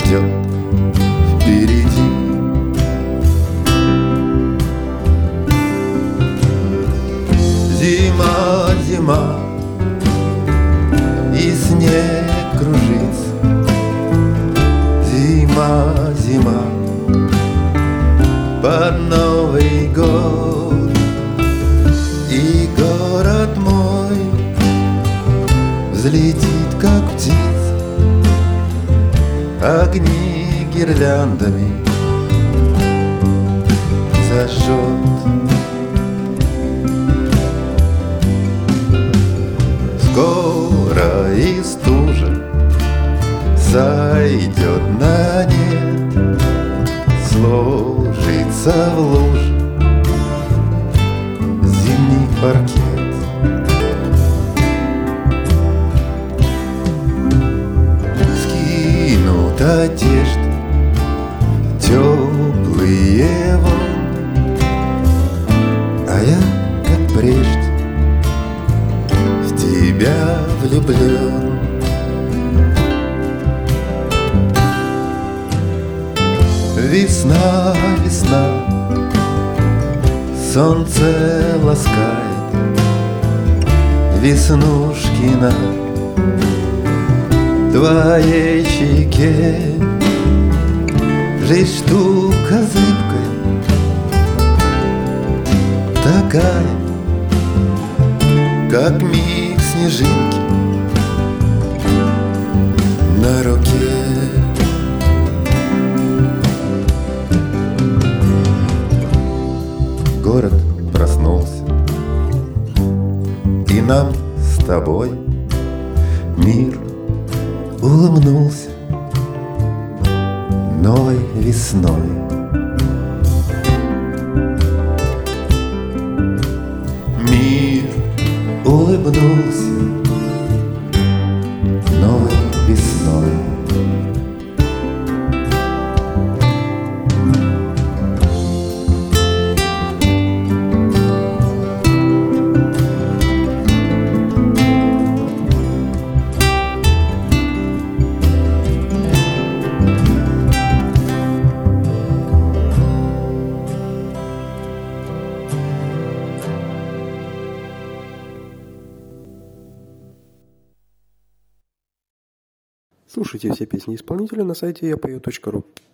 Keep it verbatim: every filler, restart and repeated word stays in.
ждет впереди. Зима, зима, и снег кружится. Зима, зима, под Новый год. И город мой взлетит, как птица, огни гирляндами зажжет. Скоро и стужа сойдет на нет, сложится в луже зимний паркет. Скинут одежды теплые вон, а я, как прежде, в тебя влюблен. Весна, весна, солнце ласкает веснушки на твоей щеке. Жизнь штука зыбкая, такая, как миг снежинки на руке. Город проснулся, и нам с тобой мир улыбнулся новой весной. Мир улыбнулся новой весной. Слушайте все песни исполнителя на сайте я пою точка ру.